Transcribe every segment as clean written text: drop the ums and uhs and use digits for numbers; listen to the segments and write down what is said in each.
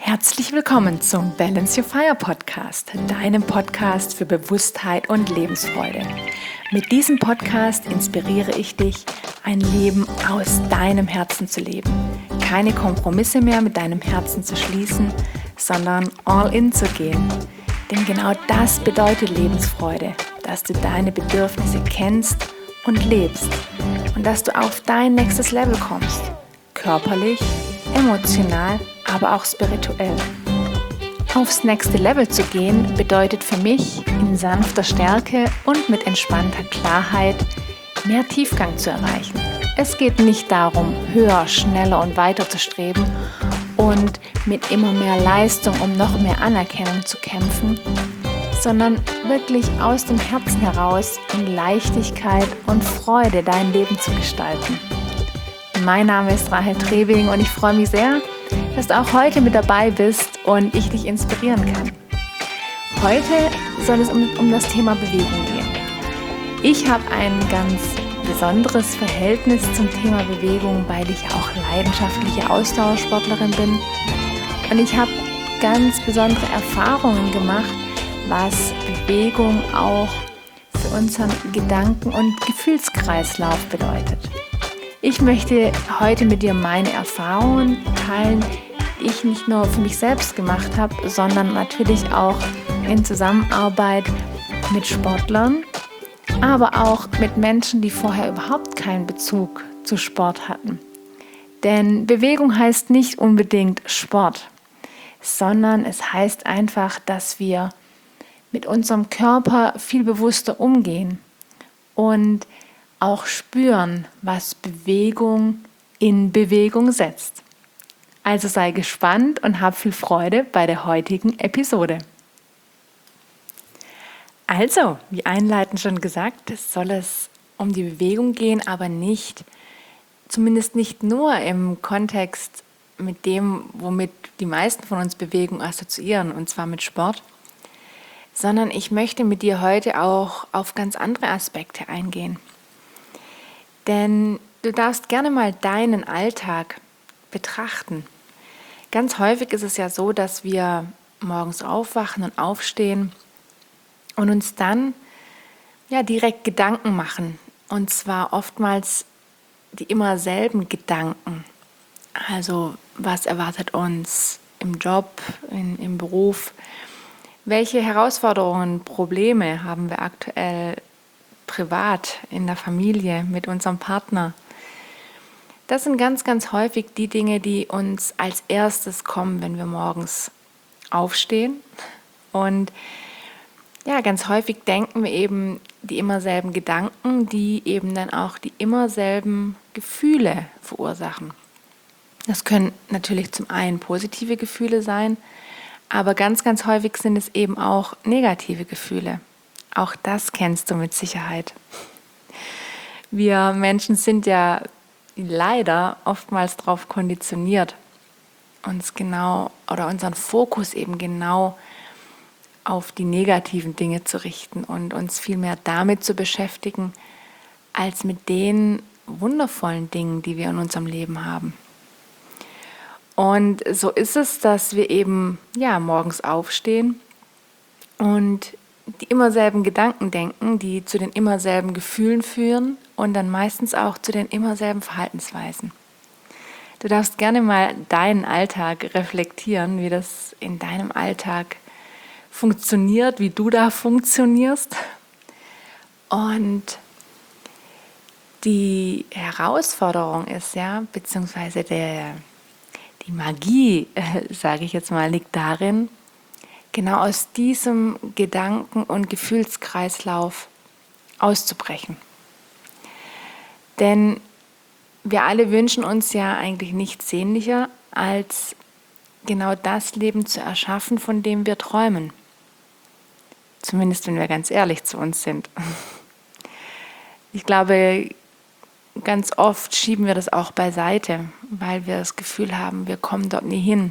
Herzlich willkommen zum Balance Your Fire Podcast, deinem Podcast für Bewusstheit und Lebensfreude. Mit diesem Podcast inspiriere ich dich, ein Leben aus deinem Herzen zu leben. Keine Kompromisse mehr mit deinem Herzen zu schließen, sondern all in zu gehen. Denn genau das bedeutet Lebensfreude, dass du deine Bedürfnisse kennst und lebst und dass du auf dein nächstes Level kommst. Körperlich, emotional, aber auch spirituell. Aufs nächste Level zu gehen bedeutet für mich, in sanfter Stärke und mit entspannter Klarheit mehr Tiefgang zu erreichen. Es geht nicht darum, höher, schneller und weiter zu streben und mit immer mehr Leistung um noch mehr Anerkennung zu kämpfen, sondern wirklich aus dem Herzen heraus in Leichtigkeit und Freude dein Leben zu gestalten. Mein Name ist Rahel Trebing und ich freue mich sehr, dass du auch heute mit dabei bist und ich dich inspirieren kann. Heute soll es um das Thema Bewegung gehen. Ich habe ein ganz besonderes Verhältnis zum Thema Bewegung, weil ich auch leidenschaftliche Ausdauersportlerin bin. Und ich habe ganz besondere Erfahrungen gemacht, was Bewegung auch für unseren Gedanken- und Gefühlskreislauf bedeutet. Ich möchte heute mit dir meine Erfahrungen teilen, die ich nicht nur für mich selbst gemacht habe, sondern natürlich auch in Zusammenarbeit mit Sportlern, aber auch mit Menschen, die vorher überhaupt keinen Bezug zu Sport hatten. Denn Bewegung heißt nicht unbedingt Sport, sondern es heißt einfach, dass wir mit unserem Körper viel bewusster umgehen und auch spüren, was Bewegung in Bewegung setzt. Also sei gespannt und hab viel Freude bei der heutigen Episode. Also, wie einleitend schon gesagt, soll es um die Bewegung gehen, aber zumindest nicht nur im Kontext mit dem, womit die meisten von uns Bewegung assoziieren, und zwar mit Sport, sondern ich möchte mit dir heute auch auf ganz andere Aspekte eingehen. Denn du darfst gerne mal deinen Alltag betrachten. Ganz häufig ist es ja so, dass wir morgens aufwachen und aufstehen und uns dann direkt Gedanken machen. Und zwar oftmals die immer selben Gedanken. Also was erwartet uns im Job, im Beruf? Welche Herausforderungen, Probleme haben wir aktuell privat, in der Familie, mit unserem Partner? Das sind ganz, ganz häufig die Dinge, die uns als erstes kommen, wenn wir morgens aufstehen. Und ganz häufig denken wir eben die immer selben Gedanken, die eben dann auch die immer selben Gefühle verursachen. Das können natürlich zum einen positive Gefühle sein, aber ganz, ganz häufig sind es eben auch negative Gefühle. Auch das kennst du mit Sicherheit. Wir Menschen sind ja leider oftmals darauf konditioniert, unseren Fokus eben genau auf die negativen Dinge zu richten und uns viel mehr damit zu beschäftigen, als mit den wundervollen Dingen, die wir in unserem Leben haben. Und so ist es, dass wir eben morgens aufstehen und die immer selben Gedanken denken, die zu den immer selben Gefühlen führen und dann meistens auch zu den immer selben Verhaltensweisen. Du darfst gerne mal deinen Alltag reflektieren, wie das in deinem Alltag funktioniert, wie du da funktionierst. Und die Herausforderung ist beziehungsweise die Magie, sage ich jetzt mal, liegt darin, genau aus diesem Gedanken- und Gefühlskreislauf auszubrechen. Denn wir alle wünschen uns ja eigentlich nichts sehnlicher, als genau das Leben zu erschaffen, von dem wir träumen. Zumindest, wenn wir ganz ehrlich zu uns sind. Ich glaube, ganz oft schieben wir das auch beiseite, weil wir das Gefühl haben, wir kommen dort nie hin.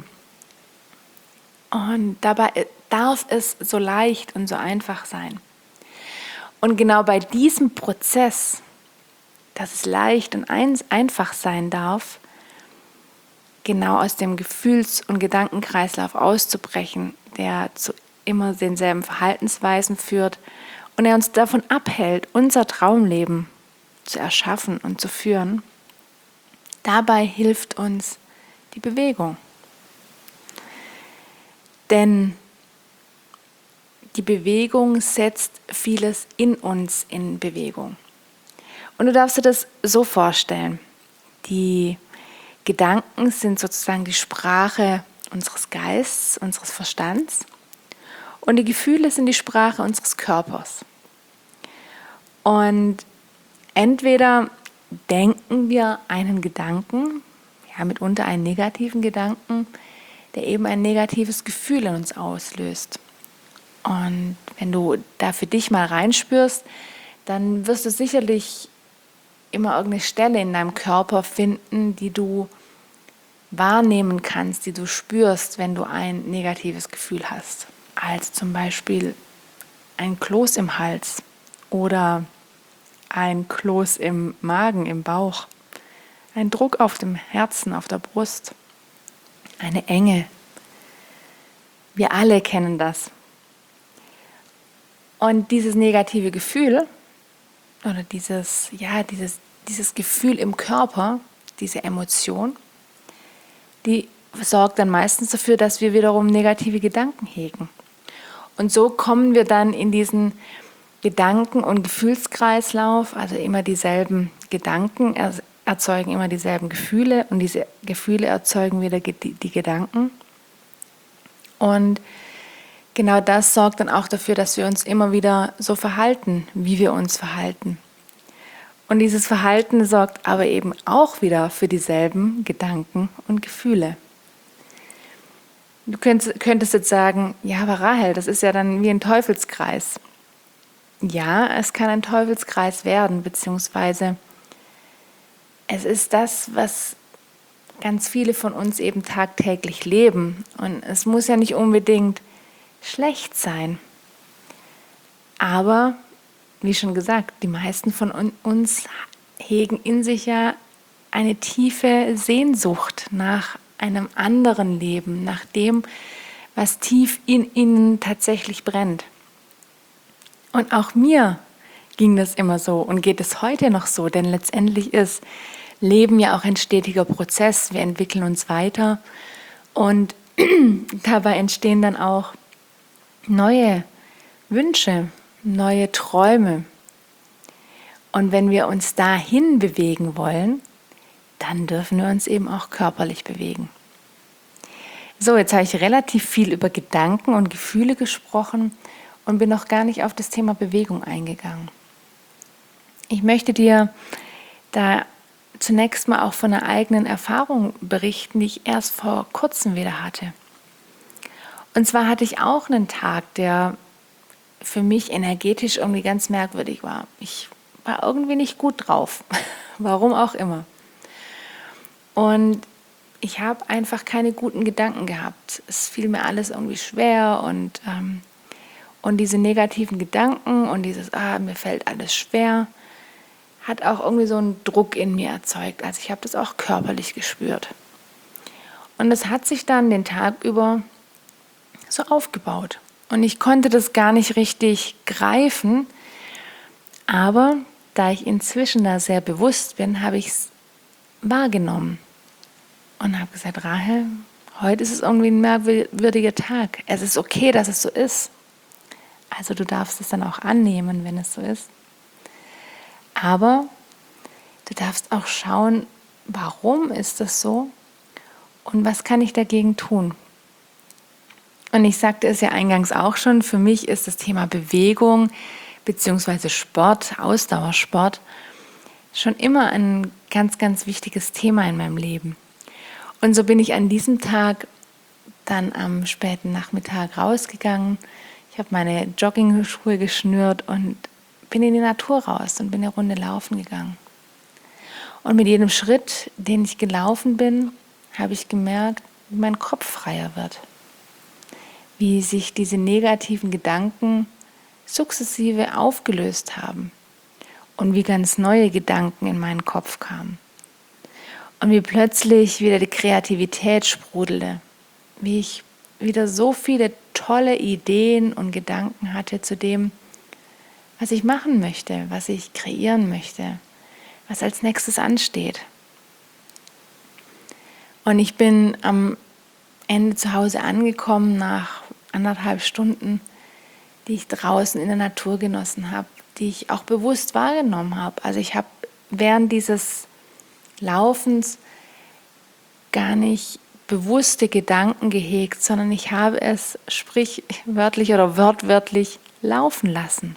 Und dabei darf es so leicht und so einfach sein. Und genau bei diesem Prozess, dass es leicht und einfach sein darf, genau aus dem Gefühls- und Gedankenkreislauf auszubrechen, der zu immer denselben Verhaltensweisen führt und er uns davon abhält, unser Traumleben zu erschaffen und zu führen. Dabei hilft uns die Bewegung. Denn die Bewegung setzt vieles in uns in Bewegung. Und du darfst dir das so vorstellen. Die Gedanken sind sozusagen die Sprache unseres Geistes, unseres Verstands. Und die Gefühle sind die Sprache unseres Körpers. Und entweder denken wir einen Gedanken, ja mitunter einen negativen Gedanken, der eben ein negatives Gefühl in uns auslöst. Und wenn du da für dich mal reinspürst, dann wirst du sicherlich immer irgendeine Stelle in deinem Körper finden, die du wahrnehmen kannst, die du spürst, wenn du ein negatives Gefühl hast. Also zum Beispiel ein Kloß im Hals oder ein Kloß im Magen, im Bauch, ein Druck auf dem Herzen, auf der Brust, eine Enge. Wir alle kennen das. Und dieses negative Gefühl oder dieses Gefühl im Körper, diese Emotion, die sorgt dann meistens dafür, dass wir wiederum negative Gedanken hegen. Und so kommen wir dann in diesen Gedanken- und Gefühlskreislauf, also immer dieselben Gedanken erzeugen immer dieselben Gefühle und diese Gefühle erzeugen wieder die Gedanken. Und genau das sorgt dann auch dafür, dass wir uns immer wieder so verhalten, wie wir uns verhalten. Und dieses Verhalten sorgt aber eben auch wieder für dieselben Gedanken und Gefühle. Du könntest jetzt sagen, ja, aber Rahel, das ist ja dann wie ein Teufelskreis. Ja, es kann ein Teufelskreis werden, beziehungsweise es ist das, was ganz viele von uns eben tagtäglich leben. Und es muss ja nicht unbedingt schlecht sein. Aber, wie schon gesagt, die meisten von uns hegen in sich ja eine tiefe Sehnsucht nach einem anderen Leben, nach dem, was tief in ihnen tatsächlich brennt. Und auch mir ging das immer so und geht es heute noch so, denn letztendlich ist Leben ja auch ein stetiger Prozess. Wir entwickeln uns weiter und dabei entstehen dann auch neue Wünsche, neue Träume. Und wenn wir uns dahin bewegen wollen, dann dürfen wir uns eben auch körperlich bewegen. So, jetzt habe ich relativ viel über Gedanken und Gefühle gesprochen und bin noch gar nicht auf das Thema Bewegung eingegangen. Ich möchte dir da zunächst mal auch von einer eigenen Erfahrung berichten, die ich erst vor kurzem wieder hatte. Und zwar hatte ich auch einen Tag, der für mich energetisch irgendwie ganz merkwürdig war. Ich war irgendwie nicht gut drauf, warum auch immer. Und ich habe einfach keine guten Gedanken gehabt. Es fiel mir alles irgendwie schwer und diese negativen Gedanken und dieses, mir fällt alles schwer, hat auch irgendwie so einen Druck in mir erzeugt. Also ich habe das auch körperlich gespürt. Und es hat sich dann den Tag über so aufgebaut. Und ich konnte das gar nicht richtig greifen, aber da ich inzwischen da sehr bewusst bin, habe ich es wahrgenommen und habe gesagt, Rahel, heute ist es irgendwie ein merkwürdiger Tag. Es ist okay, dass es so ist. Also du darfst es dann auch annehmen, wenn es so ist. Aber du darfst auch schauen, warum ist das so und was kann ich dagegen tun. Und ich sagte es ja eingangs auch schon, für mich ist das Thema Bewegung bzw. Sport, Ausdauersport, schon immer ein ganz, ganz wichtiges Thema in meinem Leben. Und so bin ich an diesem Tag dann am späten Nachmittag rausgegangen. Ich habe meine Joggingschuhe geschnürt und bin in die Natur raus und bin eine Runde laufen gegangen. Und mit jedem Schritt, den ich gelaufen bin, habe ich gemerkt, wie mein Kopf freier wird. Wie sich diese negativen Gedanken sukzessive aufgelöst haben und wie ganz neue Gedanken in meinen Kopf kamen. Und wie plötzlich wieder die Kreativität sprudelte, wie ich wieder so viele tolle Ideen und Gedanken hatte zu dem, was ich machen möchte, was ich kreieren möchte, was als nächstes ansteht. Und ich bin am Ende zu Hause angekommen nach 1,5 Stunden, die ich draußen in der Natur genossen habe, die ich auch bewusst wahrgenommen habe. Also ich habe während dieses Laufens gar nicht bewusste Gedanken gehegt, sondern ich habe es sprichwörtlich oder wortwörtlich laufen lassen.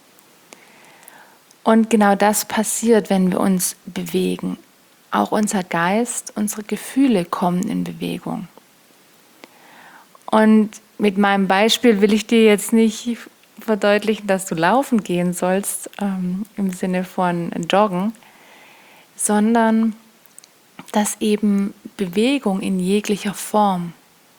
Und genau das passiert, wenn wir uns bewegen. Auch unser Geist, unsere Gefühle kommen in Bewegung. Und mit meinem Beispiel will ich dir jetzt nicht verdeutlichen, dass du laufen gehen sollst, im Sinne von joggen, sondern dass eben Bewegung in jeglicher Form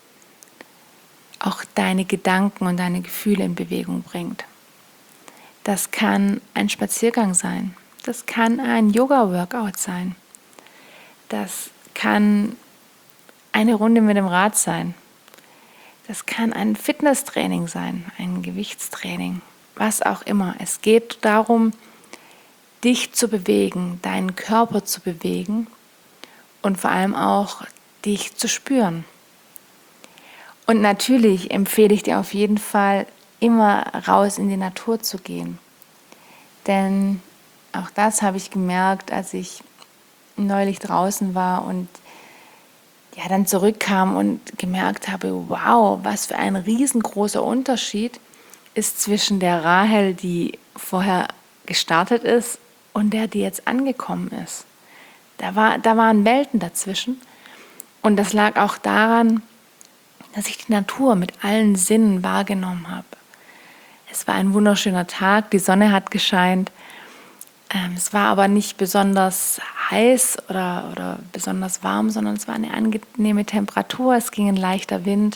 auch deine Gedanken und deine Gefühle in Bewegung bringt. Das kann ein Spaziergang sein, das kann ein Yoga-Workout sein, das kann eine Runde mit dem Rad sein, das kann ein Fitnesstraining sein, ein Gewichtstraining, was auch immer. Es geht darum, dich zu bewegen, deinen Körper zu bewegen und vor allem auch dich zu spüren. Und natürlich empfehle ich dir auf jeden Fall, immer raus in die Natur zu gehen. Denn auch das habe ich gemerkt, als ich neulich draußen war und ja, dann zurückkam und gemerkt habe, wow, was für ein riesengroßer Unterschied ist zwischen der Rahel, die vorher gestartet ist, und der, die jetzt angekommen ist. Da waren Welten dazwischen. Und das lag auch daran, dass ich die Natur mit allen Sinnen wahrgenommen habe. Es war ein wunderschöner Tag, die Sonne hat gescheint. Es war aber nicht besonders heiß oder besonders warm, sondern es war eine angenehme Temperatur, es ging ein leichter Wind.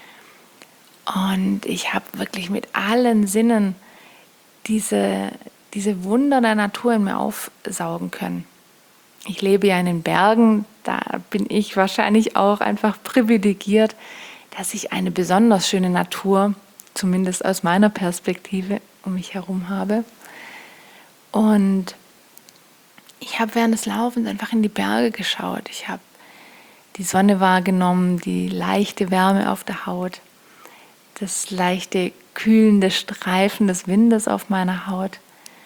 Und ich habe wirklich mit allen Sinnen diese Wunder der Natur in mir aufsaugen können. Ich lebe ja in den Bergen, da bin ich wahrscheinlich auch einfach privilegiert, dass ich eine besonders schöne Natur, zumindest aus meiner Perspektive, um mich herum habe. Und ich habe während des Laufens einfach in die Berge geschaut. Ich habe die Sonne wahrgenommen, die leichte Wärme auf der Haut, das leichte kühlende Streifen des Windes auf meiner Haut.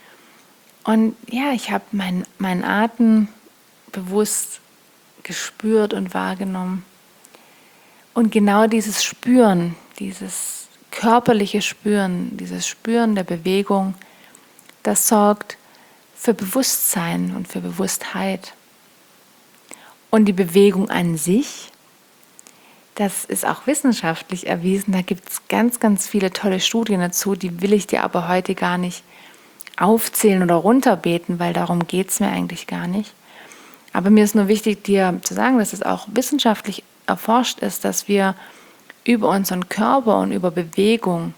Und ja, ich habe meinen Atem bewusst gespürt und wahrgenommen. Und genau dieses Spüren, dieses körperliche Spüren, dieses Spüren der Bewegung, das sorgt für Bewusstsein und für Bewusstheit. Und die Bewegung an sich, das ist auch wissenschaftlich erwiesen. Da gibt es ganz, ganz viele tolle Studien dazu, die will ich dir aber heute gar nicht aufzählen oder runterbeten, weil darum geht es mir eigentlich gar nicht. Aber mir ist nur wichtig, dir zu sagen, dass es auch wissenschaftlich erforscht ist, dass wir über unseren Körper und über Bewegung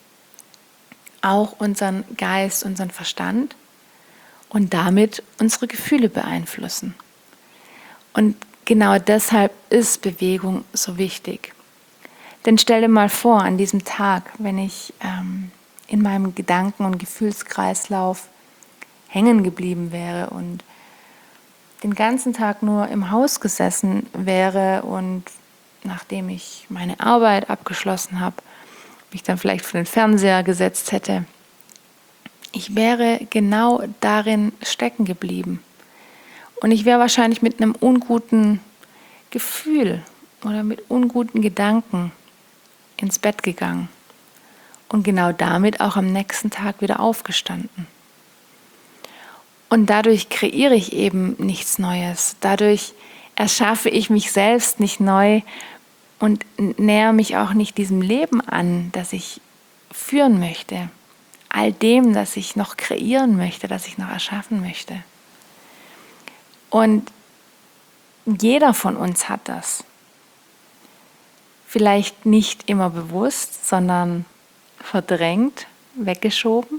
auch unseren Geist, unseren Verstand und damit unsere Gefühle beeinflussen. Und genau deshalb ist Bewegung so wichtig. Denn stell dir mal vor, an diesem Tag, wenn ich in meinem Gedanken- und Gefühlskreislauf hängen geblieben wäre und den ganzen Tag nur im Haus gesessen wäre und nachdem ich meine Arbeit abgeschlossen habe, mich dann vielleicht vor den Fernseher gesetzt hätte. Ich wäre genau darin stecken geblieben. Und ich wäre wahrscheinlich mit einem unguten Gefühl oder mit unguten Gedanken ins Bett gegangen. Und genau damit auch am nächsten Tag wieder aufgestanden. Und dadurch kreiere ich eben nichts Neues. Dadurch erschaffe ich mich selbst nicht neu und nähere mich auch nicht diesem Leben an, das ich führen möchte. All dem, das ich noch kreieren möchte, das ich noch erschaffen möchte. Und jeder von uns hat das. Vielleicht nicht immer bewusst, sondern verdrängt, weggeschoben.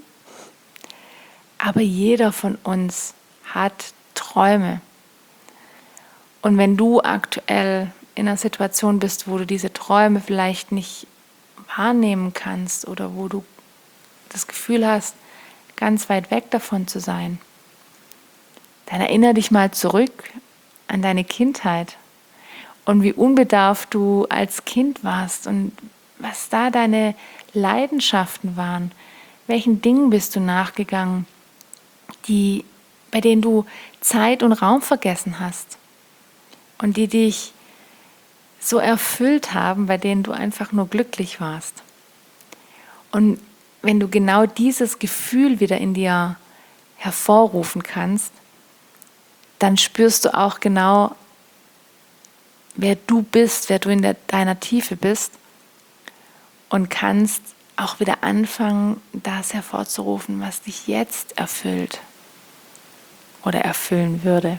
Aber jeder von uns hat Träume. Und wenn du aktuell in einer Situation bist, wo du diese Träume vielleicht nicht wahrnehmen kannst oder wo du das Gefühl hast, ganz weit weg davon zu sein, dann erinnere dich mal zurück an deine Kindheit und wie unbedarft du als Kind warst und was da deine Leidenschaften waren. Welchen Dingen bist du nachgegangen, bei denen du Zeit und Raum vergessen hast und die dich so erfüllt haben, bei denen du einfach nur glücklich warst. Und wenn du genau dieses Gefühl wieder in dir hervorrufen kannst, dann spürst du auch genau, wer du bist, wer du in deiner Tiefe bist und kannst auch wieder anfangen, das hervorzurufen, was dich jetzt erfüllt oder erfüllen würde.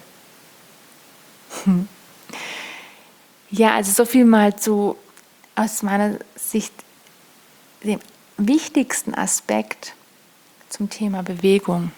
Ja, also so viel mal aus meiner Sicht dem wichtigsten Aspekt zum Thema Bewegung.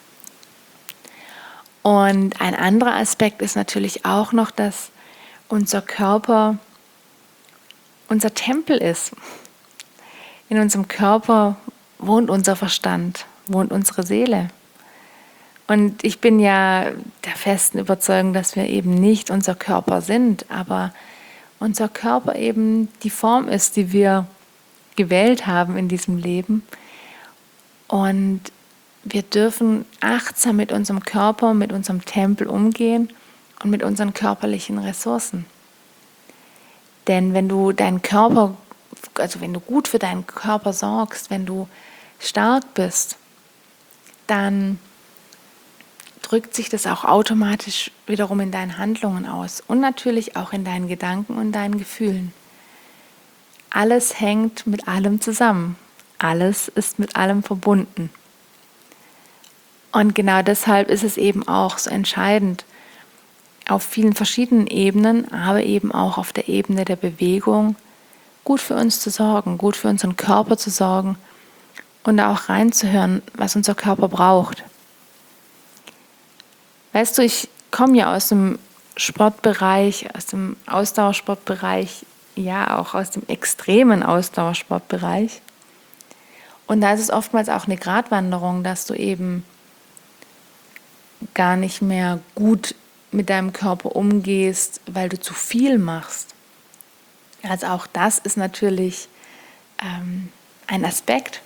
Und ein anderer Aspekt ist natürlich auch noch, dass unser Körper unser Tempel ist. In unserem Körper wohnt unser Verstand, wohnt unsere Seele. Und ich bin ja der festen Überzeugung, dass wir eben nicht unser Körper sind, aber unser Körper eben die Form ist, die wir gewählt haben in diesem Leben. Und wir dürfen achtsam mit unserem Körper, mit unserem Tempel umgehen und mit unseren körperlichen Ressourcen. Denn wenn du wenn du gut für deinen Körper sorgst, wenn du stark bist, dann drückt sich das auch automatisch wiederum in deinen Handlungen aus und natürlich auch in deinen Gedanken und deinen Gefühlen. Alles hängt mit allem zusammen. Alles ist mit allem verbunden. Und genau deshalb ist es eben auch so entscheidend, auf vielen verschiedenen Ebenen, aber eben auch auf der Ebene der Bewegung, gut für uns zu sorgen, gut für unseren Körper zu sorgen und auch reinzuhören, was unser Körper braucht. Weißt du, ich komme ja aus dem Sportbereich, aus dem Ausdauersportbereich, ja auch aus dem extremen Ausdauersportbereich. Und da ist es oftmals auch eine Gratwanderung, dass du eben gar nicht mehr gut mit deinem Körper umgehst, weil du zu viel machst. Also auch das ist natürlich ein Aspekt.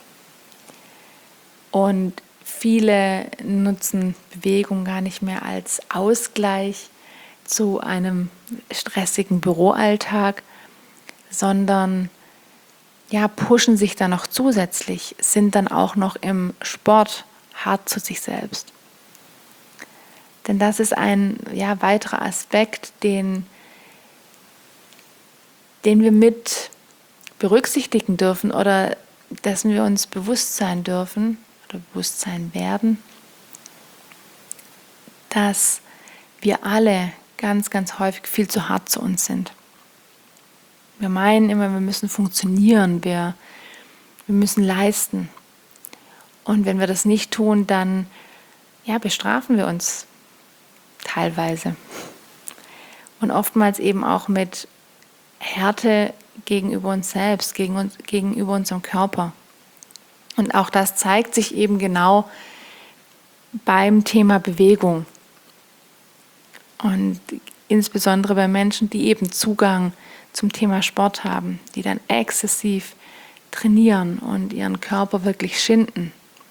Und viele nutzen Bewegung gar nicht mehr als Ausgleich zu einem stressigen Büroalltag, sondern pushen sich dann noch zusätzlich, sind dann auch noch im Sport hart zu sich selbst. Denn das ist ein weiterer Aspekt, den wir mit berücksichtigen dürfen oder dessen wir uns bewusst sein dürfen oder bewusst sein werden, dass wir alle ganz, ganz häufig viel zu hart zu uns sind. Wir meinen immer, wir müssen funktionieren, wir müssen leisten. Und wenn wir das nicht tun, dann bestrafen wir uns teilweise. Und oftmals eben auch mit Härte gegenüber uns selbst, gegenüber unserem Körper. Und auch das zeigt sich eben genau beim Thema Bewegung. Und insbesondere bei Menschen, die eben Zugang zum Thema Sport haben, die dann exzessiv trainieren und ihren Körper wirklich schinden.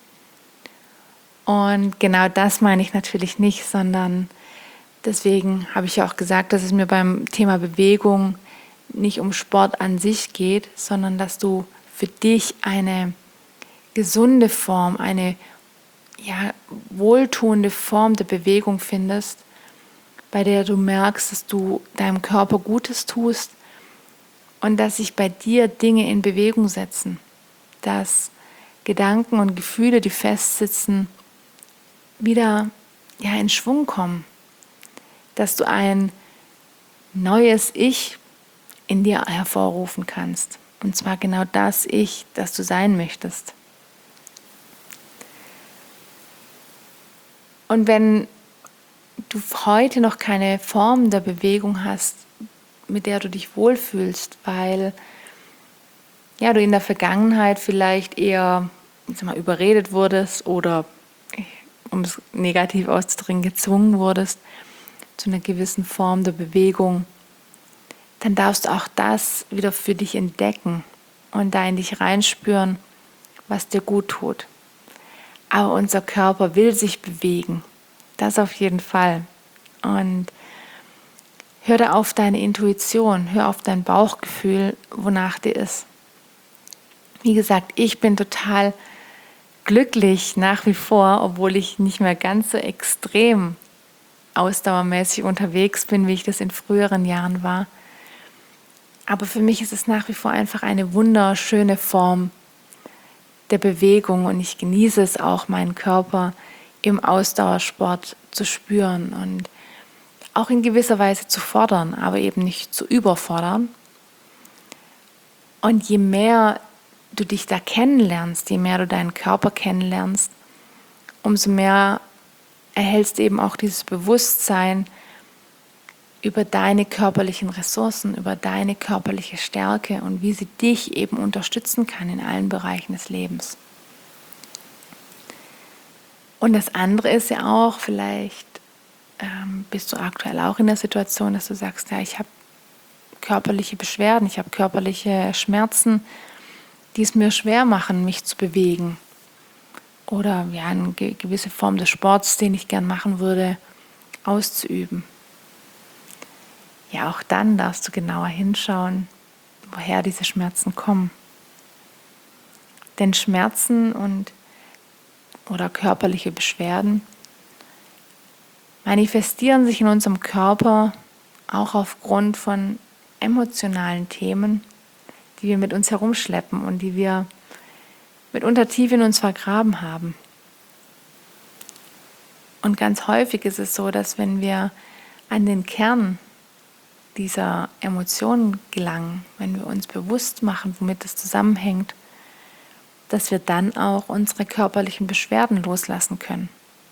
Und genau das meine ich natürlich nicht, sondern deswegen habe ich ja auch gesagt, dass es mir beim Thema Bewegung nicht um Sport an sich geht, sondern dass du für dich eine gesunde Form, eine wohltuende Form der Bewegung findest, bei der du merkst, dass du deinem Körper Gutes tust und dass sich bei dir Dinge in Bewegung setzen, dass Gedanken und Gefühle, die festsitzen, wieder in Schwung kommen, dass du ein neues Ich in dir hervorrufen kannst. Und zwar genau das Ich, das du sein möchtest. Und wenn du heute noch keine Form der Bewegung hast, mit der du dich wohlfühlst, weil ja, du in der Vergangenheit vielleicht eher überredet wurdest oder, um es negativ auszudrücken, gezwungen wurdest zu einer gewissen Form der Bewegung, dann darfst du auch das wieder für dich entdecken und da in dich reinspüren, was dir gut tut. Aber unser Körper will sich bewegen, das auf jeden Fall. Und hör da auf deine Intuition, hör auf dein Bauchgefühl, wonach dir ist. Wie gesagt, ich bin total glücklich nach wie vor, obwohl ich nicht mehr ganz so extrem ausdauermäßig unterwegs bin, wie ich das in früheren Jahren war. Aber für mich ist es nach wie vor einfach eine wunderschöne Form der Bewegung und ich genieße es auch, meinen Körper im Ausdauersport zu spüren und auch in gewisser Weise zu fordern, aber eben nicht zu überfordern. Und je mehr du dich da kennenlernst, je mehr du deinen Körper kennenlernst, umso mehr erhältst du eben auch dieses Bewusstsein über deine körperlichen Ressourcen, über deine körperliche Stärke und wie sie dich eben unterstützen kann in allen Bereichen des Lebens. Und das andere ist ja auch, vielleicht bist du aktuell auch in der Situation, dass du sagst, ja, ich habe körperliche Beschwerden, ich habe körperliche Schmerzen, die es mir schwer machen, mich zu bewegen. Oder ja, eine gewisse Form des Sports, den ich gern machen würde, auszuüben. Ja, auch dann darfst du genauer hinschauen, woher diese Schmerzen kommen. Denn Schmerzen oder körperliche Beschwerden manifestieren sich in unserem Körper auch aufgrund von emotionalen Themen, die wir mit uns herumschleppen und die wir mitunter tief in uns vergraben haben. Und ganz häufig ist es so, dass wenn wir an den Kern dieser Emotionen gelangen, wenn wir uns bewusst machen, womit es zusammenhängt, dass wir dann auch unsere körperlichen Beschwerden loslassen können.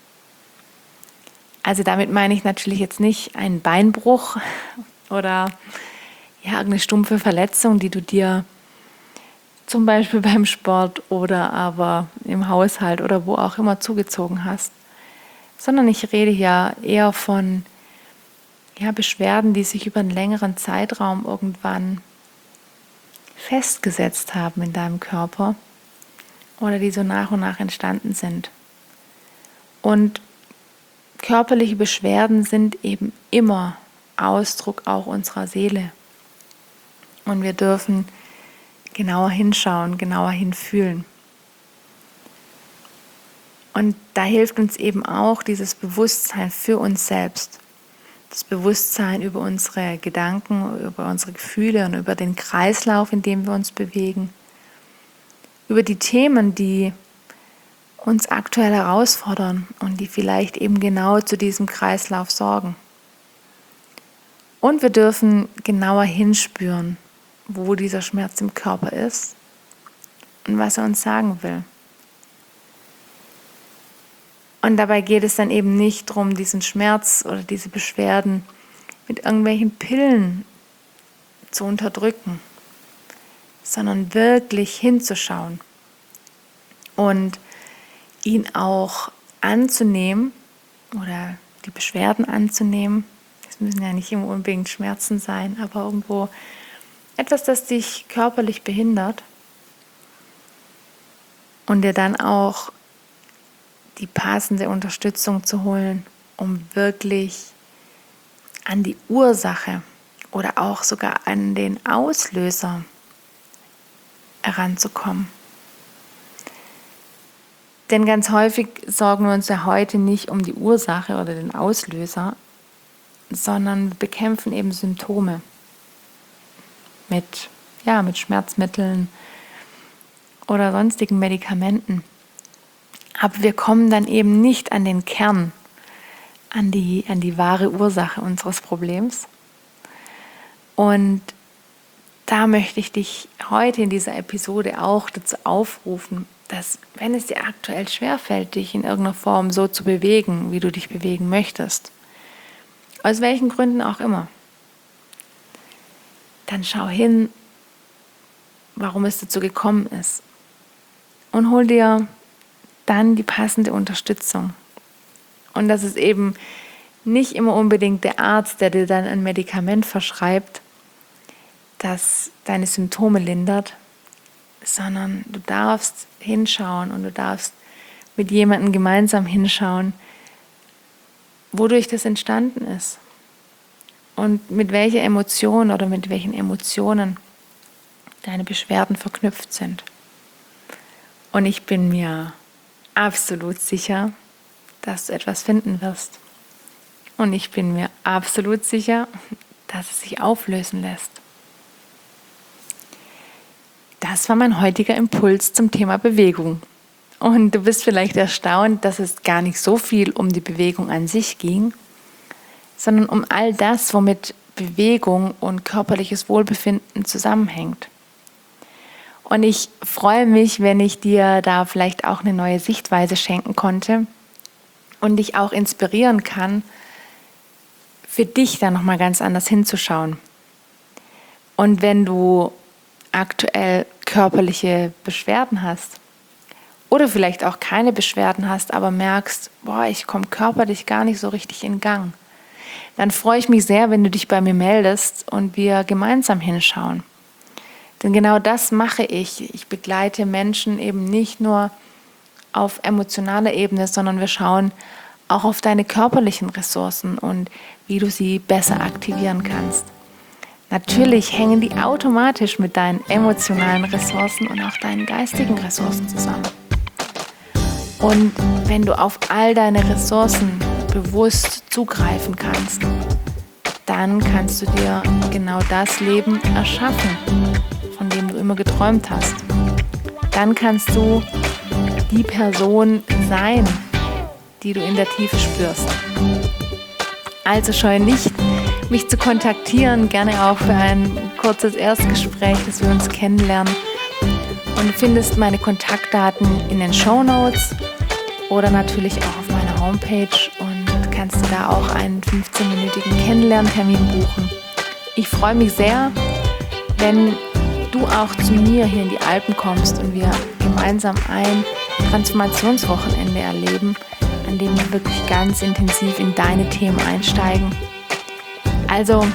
Also damit meine ich natürlich jetzt nicht einen Beinbruch oder ja, irgendeine stumpfe Verletzung, die du dir zum Beispiel beim Sport oder aber im Haushalt oder wo auch immer zugezogen hast, sondern ich rede ja eher von Beschwerden, die sich über einen längeren Zeitraum irgendwann festgesetzt haben in deinem Körper oder die so nach und nach entstanden sind. Und körperliche Beschwerden sind eben immer Ausdruck auch unserer Seele. Und wir dürfen genauer hinschauen, genauer hinfühlen. Und da hilft uns eben auch dieses Bewusstsein für uns selbst. Das Bewusstsein über unsere Gedanken, über unsere Gefühle und über den Kreislauf, in dem wir uns bewegen. Über die Themen, die uns aktuell herausfordern und die vielleicht eben genau zu diesem Kreislauf sorgen. Und wir dürfen genauer hinspüren, wo dieser Schmerz im Körper ist und was er uns sagen will. Und dabei geht es dann eben nicht darum, diesen Schmerz oder diese Beschwerden mit irgendwelchen Pillen zu unterdrücken, sondern wirklich hinzuschauen und ihn auch anzunehmen oder die Beschwerden anzunehmen. Es müssen ja nicht immer unbedingt Schmerzen sein, aber irgendwo etwas, das dich körperlich behindert und dir dann auch die passende Unterstützung zu holen, um wirklich an die Ursache oder auch sogar an den Auslöser heranzukommen. Denn ganz häufig sorgen wir uns ja heute nicht um die Ursache oder den Auslöser, sondern bekämpfen eben Symptome mit Schmerzmitteln oder sonstigen Medikamenten. Aber wir kommen dann eben nicht an den Kern, an die wahre Ursache unseres Problems. Und da möchte ich dich heute in dieser Episode auch dazu aufrufen, dass, wenn es dir aktuell schwerfällt, dich in irgendeiner Form so zu bewegen, wie du dich bewegen möchtest, aus welchen Gründen auch immer, dann schau hin, warum es dazu gekommen ist. Und hol dir dann die passende Unterstützung. Und das ist eben nicht immer unbedingt der Arzt, der dir dann ein Medikament verschreibt, das deine Symptome lindert, sondern du darfst hinschauen und du darfst mit jemandem gemeinsam hinschauen, wodurch das entstanden ist und mit welcher Emotion oder mit welchen Emotionen deine Beschwerden verknüpft sind. Und ich bin mir absolut sicher, dass du etwas finden wirst. Und ich bin mir absolut sicher, dass es sich auflösen lässt. Das war mein heutiger Impuls zum Thema Bewegung. Und du bist vielleicht erstaunt, dass es gar nicht so viel um die Bewegung an sich ging, sondern um all das, womit Bewegung und körperliches Wohlbefinden zusammenhängt. Und ich freue mich, wenn ich dir da vielleicht auch eine neue Sichtweise schenken konnte und dich auch inspirieren kann, für dich da nochmal ganz anders hinzuschauen. Und wenn du aktuell körperliche Beschwerden hast oder vielleicht auch keine Beschwerden hast, aber merkst, ich komme körperlich gar nicht so richtig in Gang, dann freue ich mich sehr, wenn du dich bei mir meldest und wir gemeinsam hinschauen. Denn genau das mache ich. Ich begleite Menschen eben nicht nur auf emotionaler Ebene, sondern wir schauen auch auf deine körperlichen Ressourcen und wie du sie besser aktivieren kannst. Natürlich hängen die automatisch mit deinen emotionalen Ressourcen und auch deinen geistigen Ressourcen zusammen. Und wenn du auf all deine Ressourcen bewusst zugreifen kannst, dann kannst du dir genau das Leben erschaffen, von dem du immer geträumt hast. Dann kannst du die Person sein, die du in der Tiefe spürst. Also scheue nicht, mich zu kontaktieren, gerne auch für ein kurzes Erstgespräch, dass wir uns kennenlernen. Und du findest meine Kontaktdaten in den Shownotes oder natürlich auch auf meiner Homepage und kannst du da auch einen 15-minütigen Kennenlerntermin buchen. Ich freue mich sehr, wenn du auch zu mir hier in die Alpen kommst und wir gemeinsam ein Transformationswochenende erleben, an dem wir wirklich ganz intensiv in deine Themen einsteigen. Also,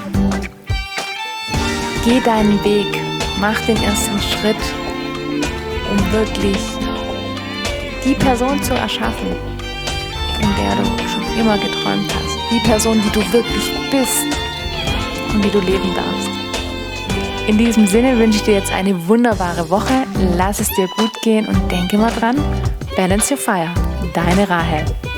geh deinen Weg, mach den ersten Schritt, um wirklich die Person zu erschaffen, von der du schon immer geträumt hast. Die Person, die du wirklich bist und die du leben darfst. In diesem Sinne wünsche ich dir jetzt eine wunderbare Woche. Lass es dir gut gehen und denke mal dran, Balance Your Fire. Deine Rahel.